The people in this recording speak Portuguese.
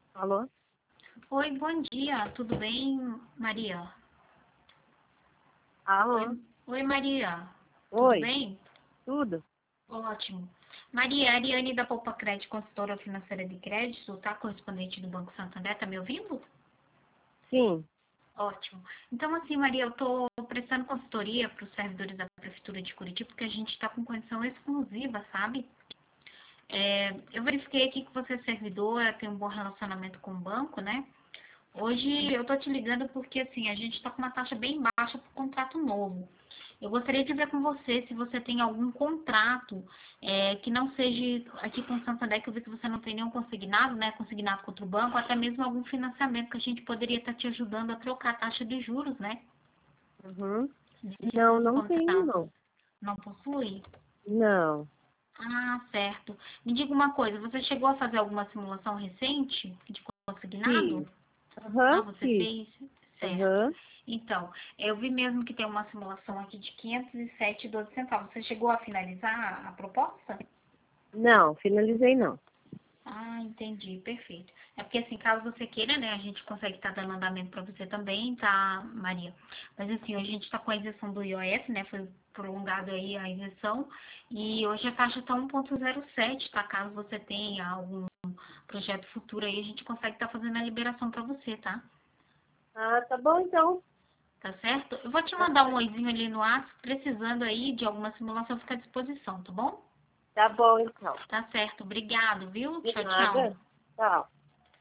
Alô? Oi, bom dia, tudo bem, Maria? Alô? Oi, Maria, tudo Oi, bem? tudo? Ótimo. Maria, Ariane da Poupa Crédito, consultora financeira de crédito, tá? Correspondente do Banco Santander, tá me ouvindo? Sim. Ótimo. Então, assim, Maria, eu tô prestando consultoria para os servidores da Prefeitura de Curitiba, porque a gente está com condição exclusiva, sabe? Eu verifiquei aqui que você é servidora, tem um bom relacionamento com o banco, né? Hoje eu tô te ligando porque, assim, a gente está com uma taxa bem baixa para o contrato novo. Eu gostaria de ver com você se você tem algum contrato que não seja aqui com o Santander, que eu vi que você não tem nenhum consignado, né? Consignado contra o banco, até mesmo algum financiamento que a gente poderia estar te ajudando a trocar a taxa de juros, né? Uhum. Não, Desses não tenho, contratos. não. Não possui? Não. Ah, certo. Me diga uma coisa, você chegou a fazer alguma simulação recente de consignado? Fiz. Aham, Ah, você fiz. fez? Certo. Aham. Então, eu vi mesmo que tem uma simulação aqui de 507,12 centavos. Você chegou a finalizar a proposta? Não, finalizei não. Ah, entendi, perfeito. É porque assim, caso você queira, né, a gente consegue estar dando andamento para você também, tá, Maria? Mas assim, hoje a gente está com a isenção do IOF, né, foi prolongado aí a isenção, e hoje a taxa está 1,07, tá? Caso você tenha algum projeto futuro aí, a gente consegue estar fazendo a liberação para você, tá? Ah, tá bom então. Tá certo? Eu vou te mandar um oizinho ali no WhatsApp, precisando aí de alguma simulação, fica à disposição, tá bom? Tá bom então. Tá certo, obrigado, viu? De Tchau, tchau. nada. Tchau.